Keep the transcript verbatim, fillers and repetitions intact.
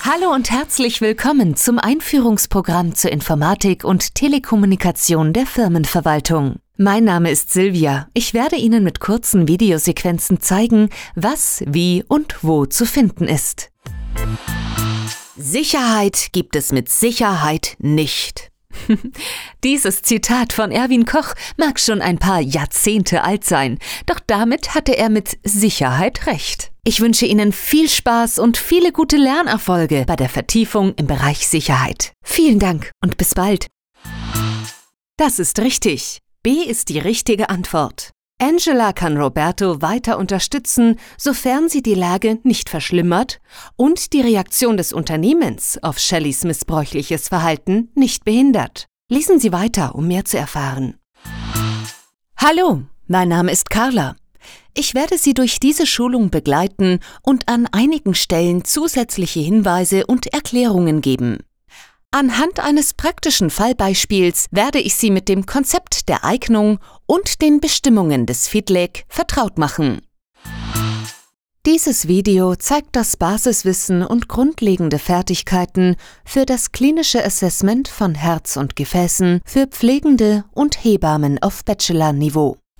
Hallo und herzlich willkommen zum Einführungsprogramm zur Informatik und Telekommunikation der Firmenverwaltung. Mein Name ist Silvia. Ich werde Ihnen mit kurzen Videosequenzen zeigen, was, wie und wo zu finden ist. Sicherheit gibt es mit Sicherheit nicht. Dieses Zitat von Erwin Koch mag schon ein paar Jahrzehnte alt sein, doch damit hatte er mit Sicherheit recht. Ich wünsche Ihnen viel Spaß und viele gute Lernerfolge bei der Vertiefung im Bereich Sicherheit. Vielen Dank und bis bald. Das ist richtig. B ist die richtige Antwort. Angela kann Roberto weiter unterstützen, sofern sie die Lage nicht verschlimmert und die Reaktion des Unternehmens auf Shellys missbräuchliches Verhalten nicht behindert. Lesen Sie weiter, um mehr zu erfahren. Hallo, mein Name ist Carla. Ich werde Sie durch diese Schulung begleiten und an einigen Stellen zusätzliche Hinweise und Erklärungen geben. Anhand eines praktischen Fallbeispiels werde ich Sie mit dem Konzept der Eignung und den Bestimmungen des F I D L E C vertraut machen. Dieses Video zeigt das Basiswissen und grundlegende Fertigkeiten für das klinische Assessment von Herz und Gefäßen für Pflegende und Hebammen auf Bachelor-Niveau.